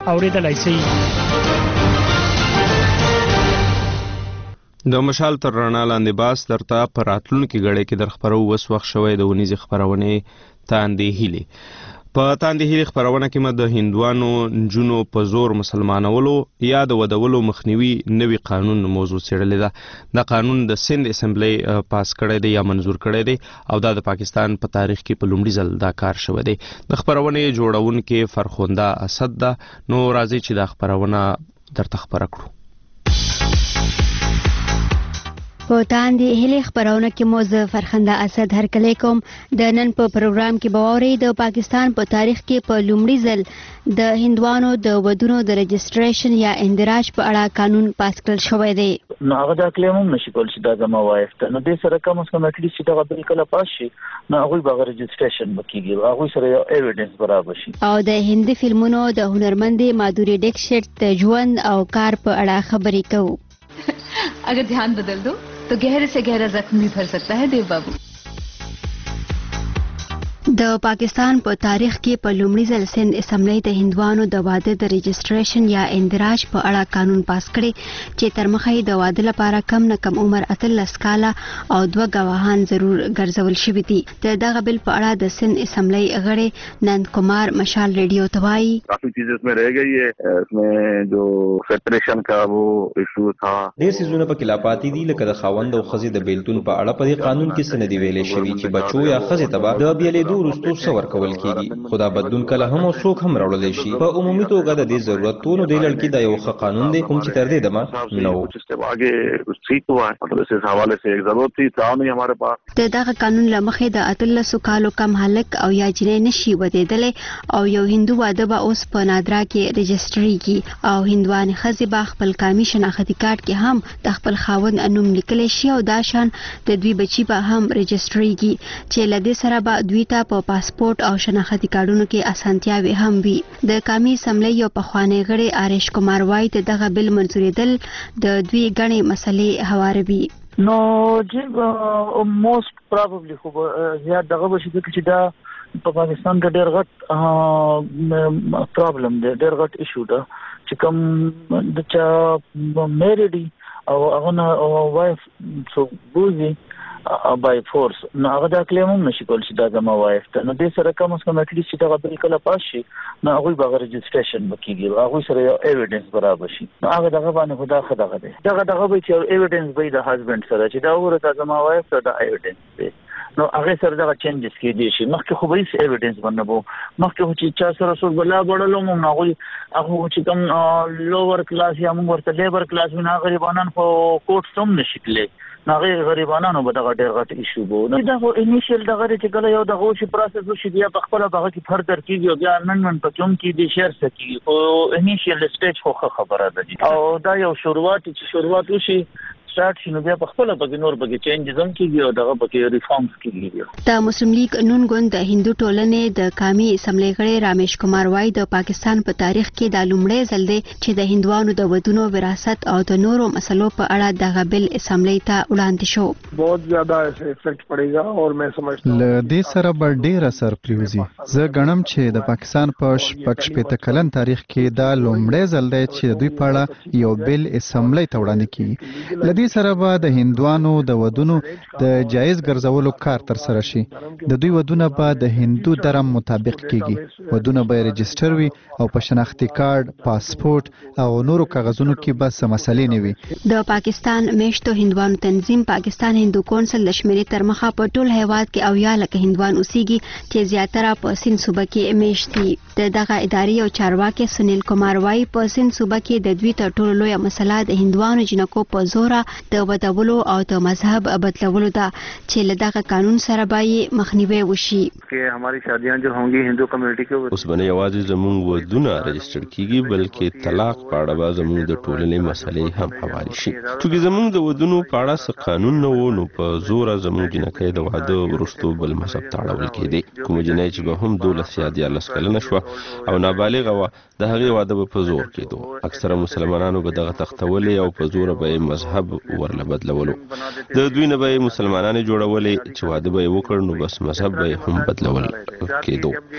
اوریدلای شئ. د مشال تر رڼا لاندې باس درته په راتلونکي غړې کې در خبرو وس وخت شوی د ونیزي خبرونه تاندې هیلې په تاندې هیلې خبرونه کې مد د هندوانو نجونو په زور مسلمانولو یا د ودولو مخنیوي نوي قانون موضوع څېړلې ده. د قانون د سند اسمبلی پاس کړی دی یا منظور کړی دی او د پاکستان په تاریخ کې په لومړي ځل دا کار شوی دی. د خبرونه جوړونکو فرخنده اسد ده. نو راځي چې د خبرونه درته خبره کړو. په تاندې هیلې خبرونه کې مو زه فرخنده اسد هرکلی کوم. د نن په پروګرام کې به واورئ د پاکستان په تاریخ کې په لومړي ځل د هندوانو د ودونو د رجسټریشن یا اندراج په اړه قانون پاس کړل شوی دی. نو هغه دا کلیم هم نشي کول چې دا زما وایف ته نو دې سره کوم څه مټلی چې دا بل کله پاس شي نو هغه به رجسټریشن وکړي هغه سره یو ایویډنس برابر شي. او د هندي فلمونو د هنرمند مادوري ډیکشت د ژوند او کار په اړه خبرې کوو. अगर ध्यान बदल दो तो गहरे से गहरा जख्म भी भर सकता है देव बाबू. د پاکستان په تاریخ کې په لومړي ځل سند اسمبلی د هندوانو د واده د رجسټریشن یا اندراج په اړه قانون پاس کړي چې تر مخه د واده لپاره کم نه کم عمر 18 کاله او 2 گواهان ضرور ګرځول شوي دي. د دغه بل په اړه د سند اسمبلی غړي نند کمار مشال ریډیو ته وایي काफी चीजें इसमें रह गई है. इसमें जो सेपरेशन का वो इशू था ډېر څیزونه پکې لا پاتې دي لکه د خاوند او ښځې د بیلتون په اړه په دې قانون کې څه نه دي ویلې شوي چې بچو یا ښځې ته به د بیلېدو وروستو څه ورکول کېږي. خو دا بدلون کله هم او څوک هم راوړلی شي. په عمومي توګه د دې ضرورت نو دې لړ کې دا یو ښه قانون دی کوم چې تر دې دمه نه و. د دغه قانون له مخې د 18 کالو کم هلک او یا جنۍ نشي ودېدلی او یو هندو واده به اوس په نادرا کې رجسټریږي او هندوانې ښځې به خپل قامي شناختي کارت کې هم د خپل خاوند نوم لیکلی شي او دا شان د دوی بچي به هم رجسټریږي چې له دې سره به دوی ته په پاسپورت او شناختي کارتونو کې اسانتیاوې هم وي. د قومي اسمبلی یو پخوانی غړی آریش کمار وایي دغه بل منظورېدل د دوی ګڼې مسلې هواروي. نو چې موست پروبابلی خو زیات دغه بشي چې دا په پاکستان کې ډېر غټ پرابلم دی ډېر غټ ایشو ده چې کوم د چا میریډي او هغه وایف سو بوزي بای فورس نو هغه دا کلیم هم نشي کول چې دا زما وایف ته نو دې سره کوم څه مټلی چې دا بل کله پاس شي نو هغه به رجسټریشن وکړي هغه سره یو ایویډنس برابر شي نو هغه دغه باندې خدا خدغه دی دغه به چې ایویډنس به د هسبند سره چې دا ورته زما وایف ته دا ایویډنس دی نو هغه سره دا چینجز کېدي شي. مخکې خو به هیڅ ایویډنس باندې وو مخکې چې چا سره څو بلا بړلو مونږ هغه چې کوم لوور کلاس یا موږ ورته لیبر کلاس وینا غریبانان خو کوټ سم نشي تللی ناغه غریبانو به دغه ډېر غټ ایشو وو نو دا خو انیشل دغه چې کله یو دغه شي پروسس وشي بیا په خپل دغه کې فردر کیږي بیا نن په کوم کې دي شیر سکی او انیشل سټیج خو خبره ده او دا یو شروعات وشي سٹارټ شنو بیا په خپل په نور به چینجز هم کیږي او دغه به ریفارمز کیږي. د مسلم لیگ نون ګوند د هندو ټولنې د قومي اسمبلی غړی رامیش کمار وای د پاکستان په تاریخ کې د لومړی ځل دی چې د هندوانو د ودونو وراثت او د نورو مسلو په اړه دغه بل اسمبلی ته وړاندې شو. बहुत ज्यादा افیکټ پړېږي او مې سمجھتا ل دې سره به ډېر اثر پریوزي. زه غنم چې د پاکستان په شپږ شپېته کلن تاریخ کې دا لومړی ځل دی چې دوی په اړه یو بل اسمبلی ته وړاندې کیږي. دې سره به د هندوانو د ودونو د جایز ګرځولو کار تر سره شي. د دوی ودونه به د هندو درم مطابق کیږي. ودونه به رجسټر وي او په شناختي کارت، پاسپورت او نورو کاغذونو کې به څه مسلې نه وي. د پاکستان میشتو هندوانو تنظیم پاکستان هندو کونسل د شمیرې تر مخه په ټول هیواد کې اویا لکه هندوان اوسېږي چې زیاتره په سند صوبه کې میشت دي. د دغه ادارې او چارواکي سنیل کمار وایي په سند صوبه کې د دوی تر ټولو لویه مسله د هندوانو جنکو په زوره د ودولو او د مذهب بدلولو ده چې له دغه قانون سره به مخنیوي وشي. کې हमारी शादियां जो होंगी हिंदू कम्युनिटी के اوس باندې یوازې زموږ ودونه رجسټر کیږي بلکې طلاق په اړه به زموږ د ټولنې مسلې هم حواله شي. چې زموږ د ودونو په اړه څه قانون نه و نو په زور زموږ جنکې د واده ورستو بل مذهب ته اړول کېدی. کوم جنې چې به هم 12 یا 13 کلنه شو او نابالغه و د هغه واده په زور کېدو. اکثره مسلمانانو به دغه تختولې او په زور به مذهب ورله بدلولو. د دوی نه به مسلمانانو جوړولې چې واده به وکړ نو بس مذهب به هم بدلول کېدو.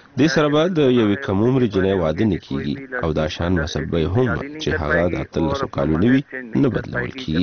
د سره بعد یو کم عمر جنې واده نه کیږي او دا شان مسبه هم چې هغه د 13 کالو نوي نه بدلول کیږي.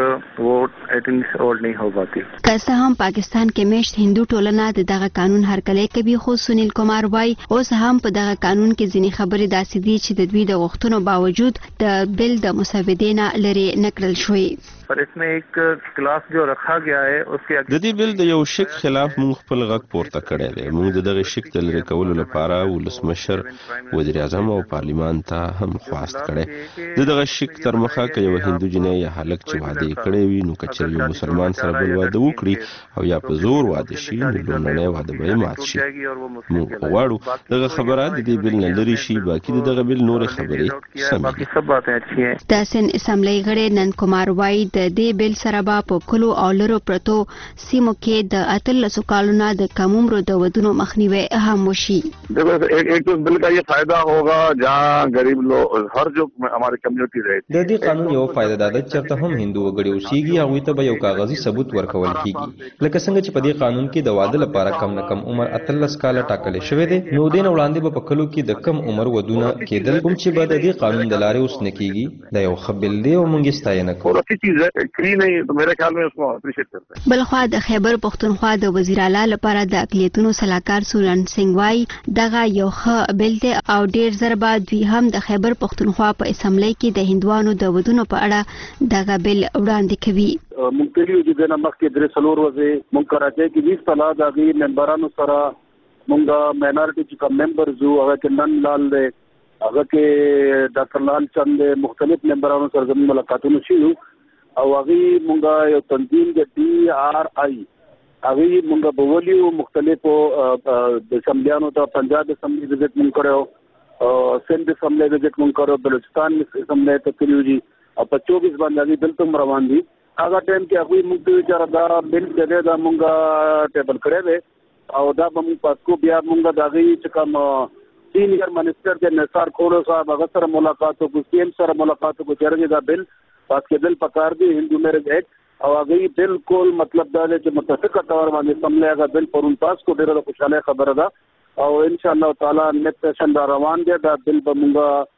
که څه هم پاکستان کې میشت هندو ټولنه دغه قانون هرکلی کوي، خو سنیل کومار وایي اوس هم په دغه قانون کې ځینې خبرې داسې دي چې د دوی د غوښتنو باوجود د بل د مسودې نه لرې نکړل شوې. पर इसमें एक क्लास जो रखा गया है उसके د دې بل د یو شک خلاف موږ خپل غږ پورته کړی دی. موږ دغه شک د لرې کولو لپاره ولسمشر، وزیر اعظم او پارلیمان ته هم خواست کړی. دغه شک تر مخه که یو هندو جنۍ یا هلک چې واده کړی وي، نو که چېرې یو مسلمان سره بل واده وکړي او یا په زور واده شي، نو لومړنی واده به یې مات شي. موږ غواړو دغه خبره د دې بل نه لرې شي. باقي دغه بل نورې خبرې سمې دي. د سن اسمبلی غړي نن کومار وایي د دې بل سره به په کلو او لرو پرتو سیمو کې د 13 کالو نه د کم عمرو د ودونو مخنیوي هم وشي. एक तो बिल का ये फायदा होगा जहाँ गरीब लोग हर जो हमारी कम्युनिटी रहेगी. د دې قانون یو فائدہ دا ده چې چرته هم هندو وګړي اوسېږي هغوی ته به یو کاغذي ثبوت ورکول کیږي. لکه څنګه چې په دې قانون کې د واده لپاره کم نه کم عمر 13 کاله ټاکل شوی دی، نو دین وړاندې به په کلو کې د کم عمر ودونه کېدل، کوم چې به د دې قانون د لارې اوس نه کیږي. دا یو خبل دی او موږ یې ستاینه کوو. بلخوا د خیبر پختونخوا د وزیر اعلی لپاره د اقلیتونو صلاحکار سورن سنگ وای دغه یو ښه بل دی او ډیر زر بعد دوی هم د خیبر پختونخوا په اسمبلی کې د هندوانو د ودونو په اړه دغه بل وړاندې کوي. مونږ ته یو چې د نمک کې درې څلور ورځې مونږ راځي چې 20 صلاح د ممبرانو سره مونږ ماینورټي چې کوم ممبرز وو هغه کې نن لال دی، هغه کې ډاکټر لال چند مختلف ممبرانو سره زموږ ملاقاتونه شوي او هغه مونږ یو تنظیم د DRI هغه مونږ بولیو مختلفو د سمبلیانو ته پنجاب اسمبلی وزټ مونږ کړو، سندھ اسمبلی وزټ مونږ کړو، بلوچستان اسمبلی ته کړیو دي او په 24 باندې بل تم روان دي. هغه ټایم کې هغه مونږ ته چر دا بل دغه دا مونږ ټیبل کړی دی او دا مونږ پاسکو بیا مونږ دغه چې کوم سینیئر منسٹر د نثار کولو صاحب هغه سره ملاقات او CM سره ملاقات کو چرګه دا بل پاس کې بل پکار دی هندو میرج ایکٹ او هغه بالکل مطلب دا چې متفقه تور باندې سملې هغه بل پرون پاس کو ډیره خوشاله خبره ده او ان شاء الله تعالی نیت سیشن دا روان دی. دا بل به مونږ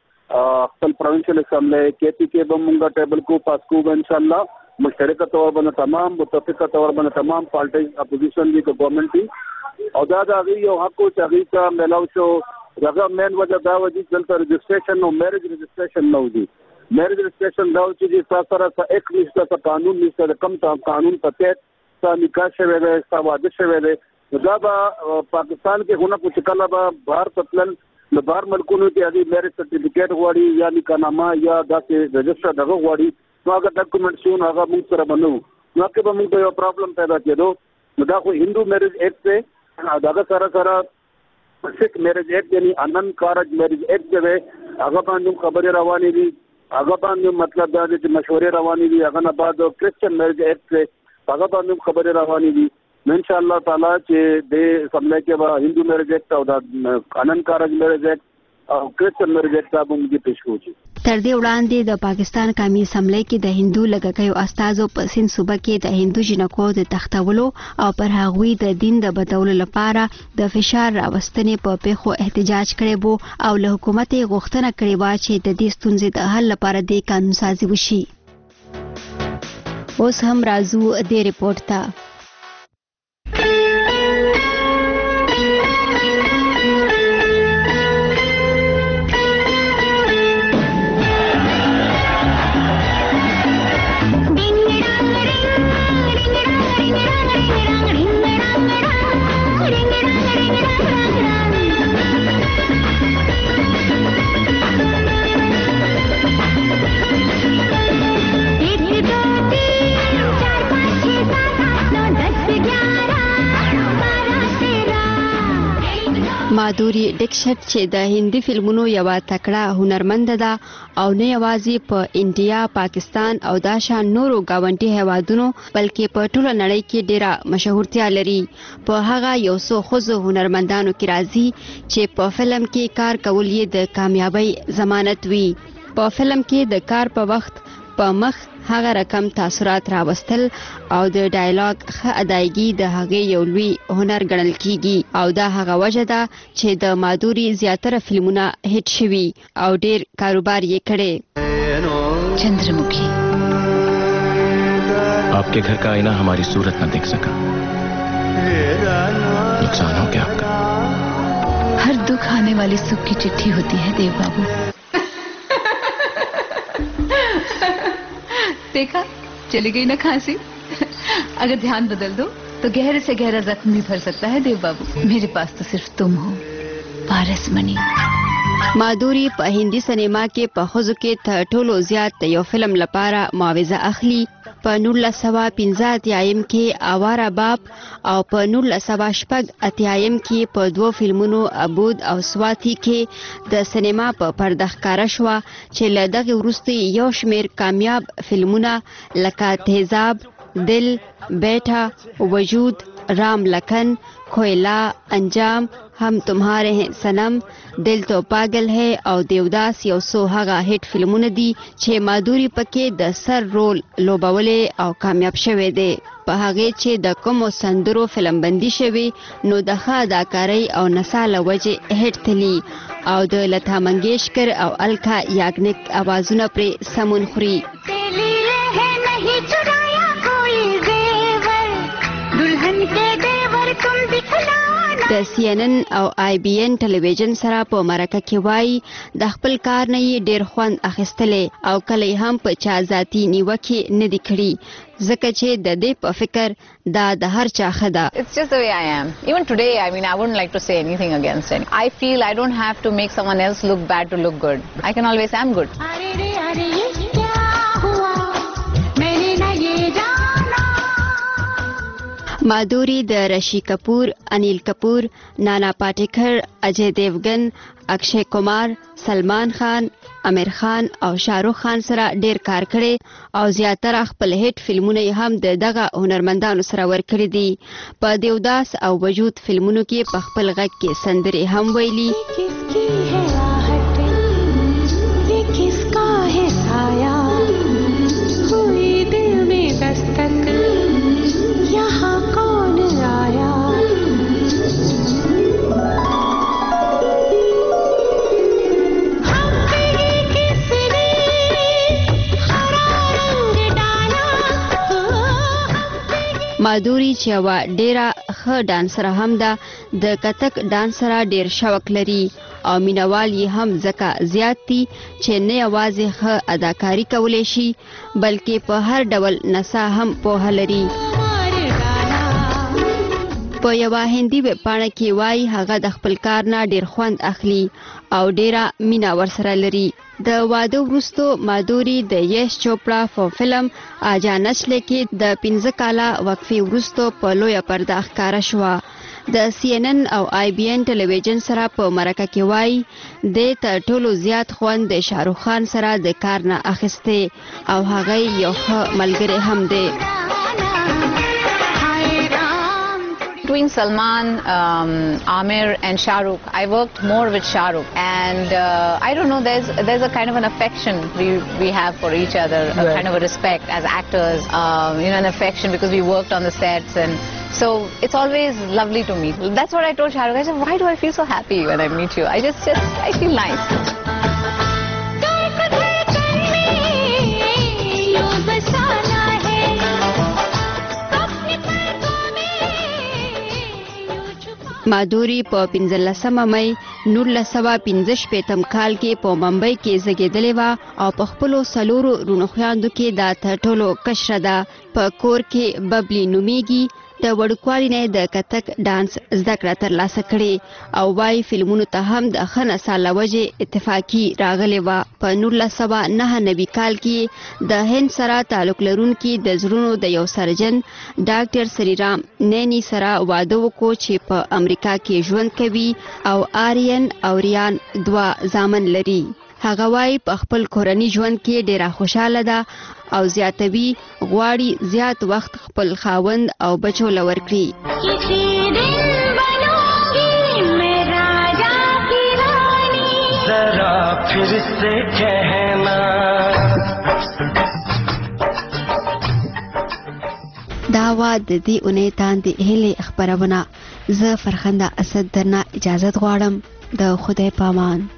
خپل پروینشل اسمبلی KP کې به مونږ ټیبل کو پاس کو ان شاء الله مشترکه تور باندې تمام متفقه تور باندې تمام پارټي اپوزیشن دی گورنمنت دی او دا یو حق او چې کا ملاو شو دغه مین وجه دا وجه دلته رجسټریشن او میرج رجسټریشن نو دی. میرج رجسٹریشن دا چې سره ایک نشته قانون نشته کم قانون پته تا نکاح شوی دی تا واده شوی دی. دا به پاکستان کې هونه کو چکلا به بهر تپلن د بهر ملکونو کې هغه میرج سرټیفیکیټ غواړي یا نکاحنامه یا داسې رجسټر دغه غواړي، نو هغه ډاکومنټ شون هغه موږ سره بنو نو کې به موږ یو پرابلم پیدا کېدو. نو دا خو هندو میرج ایکٹ دی، دا سره سکھ میرج ایکٹ یعنی انن کارج میرج ایکٹ دی هغه باندې خبرې روانې دي، هغه باندې مطلب دا چې مشورې روانې دي، هغه نه بعد کرسچن میرج ایکٹ هغه باندې خبرې روانې دي. ان شاء الله تعالی چې د سملې کې به هندو میرج ایکٹ او د انن کارج میرج ایکٹ او کرسچن میرج ایکٹ باندې پیش کوي. تر دې وړاندې د پاکستان قومي اسمبلی کې د هندو لږکیو استازو په سند صوبه کې د هندو جنکو د تختولو او پر هغوی د دین د بدلولو لپاره د فشار راوستنې په پیښو احتجاج کړی وو او له حکومت غوښتنه کړې وه چې د دې ستونزې د حل لپاره د قانون سازي وشي. اوس هم راځو دې ریپورت ته. مادوري ډیکشت چې د هندي فلمونو یو تکړه هنرمند ده او نه یوازې په انډیا، پاکستان او دا شان نورو گاونډي هیوادونو بلکې په ټوله نړۍ کې ډیره مشهورتیا لري. په هغه یو څو ښځو هنرمندانو کې راځي چې په فلم کې کار کول یې د کامیابی ضمانت وي. په فلم کې د کار په وخت په مخ هغه رقم تاثرات راوستل او د ډایلاګ ښه ادایګي د هغې یو لوی هنر ګڼل کیږي او دا هغه وجه ده چې د مادوري زیاتره فلمونه هیټ شوي او ډیر کاروبار یې کړی. चंद्रमुखी आपके घर का आईना हमारी सूरत न देख सका, नुकसान हो गया आपका. हर दुख आने वाली सुख की चिट्ठी होती है देव बाबू. देखा, चली गई ना खांसी. अगर ध्यान बदल दो तो गहरे से गहरा जख्म भी भर सकता है देव बाबू. मेरे पास तो सिर्फ तुम हो, पारस मणि. مادوري په هندي سینما کې په ښځو کې تر ټولو زیات د یو فلم لپاره معاوضه اخلي. په 1985 کې آواره باب او په 1986 کې په 2 فلمونو عبود او سواتی کې د سینما په پرده ښکاره شوه چې له دغې وروسته یو شمېر کامیاب فلمونه لکه تیزاب، دل، بیٹا، وجود، رام لکن، کوئلہ، انجام، हम तुम्हारे हैं सनम، दिल तो पागल है او دیوداس یو څو هغه هیټ فلمونه دي چې مادوري پکې د سر رول لوبولې او کامیاب شوه دی. په هغه چې د کومو سندرو فلم بندي شوی نو د ښه اداکارۍ او نساله وجه هیټ تلی او د لتا منگیشکر او الکا یاګنیک आवाजونه پر سمون خوري. د CNN او IBN ټلویزیون سره په مرکه کې وایي د خپل کار نه یې ډیر خوند اخیستلې او کله هم په چا ذاتي نیوکه نه دی کړی ځکه چې د دې په فکر دا د هر چا خدا. It's just the way I am. Even today, I mean, I wouldn't like to say anything against it. I feel I don't have to make someone else look bad to look good. I can always am good. مادوري د رشی کپور، انیل کپور، نانا پاټیکر، اجے دیوگن، اکشے کمار، سلمان خان، امیر خان او شاهرخ خان سره ډیر کار کړي او زیاتره خپل هیټ فلمونه هم دغه هنرمندانو سره ورکړي دي. په دیوداس او وجود فلمونو کې په خپل غږ کې سندرې هم ویلي. مادوري چې یوه ډیره ښه ډانسره هم ده د کتک ډانس سره ډیر شوق لري او مینوال یې هم ځکه زیات دي چې نه یوازې ښه اداکاري کولی شي بلکې په هر ډول نڅا هم پوهه لري. په یوه هندي ویبپاڼه کې وایي هغه د خپل کار نه ډیر خوند اخلي او ډیره مینه ورسره لري. د واده وروسته مادوري د یش چوپړا په فلم آجا نچلے کې د 15 کاله وقفې وروسته په لویه پرده ښکاره شوه. د CNN او IBN ټلویزیون سره په مرکه کې وایي د تر ټولو زیات خوند د شاهرخ خان سره د کار نه اخیسته او هغه یو ښه ملګری هم دی. Between Salman, Amir and Shah Rukh, I worked more with Shah Rukh, and I don't know, there's a kind of an affection we have for each other, a kind of a respect as actors, an affection because we worked on the sets, and so it's always lovely to meet. That's what I told Shah Rukh. I said, why do I feel so happy when I meet you? I feel nice. مادوري په 15 مئی 1915 کال کې په ممبئی کې زیږیدلې و او په خپل سلورو رونو خويندو کې د ټولو کشره ده. په کور کې ببلی نومیږي. د وړوکوالي نه د کتک ډانس زده کړه ترلاسه کړې او وايي فلمونو ته هم د ښه نساله وجې اتفاقي راغلې وه. په 1999 کال کې د هند سره تعلق لرونکي د زړونو د یو سرجن ډاکټر سریرام نینی سره واده وکړو چې په امریکا کې ژوند کوي او آریان او ریان 2 زامن لري. هغه وايي په خپل کورنی ژوند کې ډیره خوشاله ده او زیاتوي غواړي زیات وخت خپل خاوند او بچو لور کړي. ذرا پھر سے کہنا دا وا د دې اونۍ تاندې هلې خبرونه. زه فرخنده اسد درنه اجازه غواړم. د خدای پامان.